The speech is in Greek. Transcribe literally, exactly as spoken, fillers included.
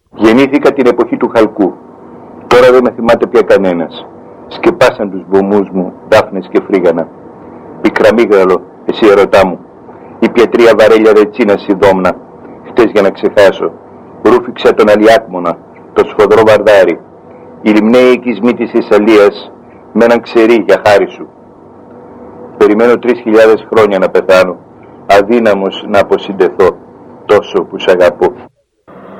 Γεννήθηκα την εποχή του χαλκού. Τώρα δεν με θυμάται πια κανένας. Σκεπάσαν τους βωμούς μου δάφνες και φρίγανα. Πικραμίγραλο, εσύ ερωτά μου. Η πιατρία βαρέλια ρετσίνα σιδόμνα. Χτες για να ξεχάσω. Ρούφηξα τον Αλιάκμονα, το σφοδρό βαρδάρι. Οι λιμναίοι οικισμοί της Θεσσαλίας με έναν ξερί για χάρη σου. Περιμένω τρεις χιλιάδες χρόνια να πεθάνω, αδύναμος να αποσυντεθώ, τόσο που σ' αγαπώ.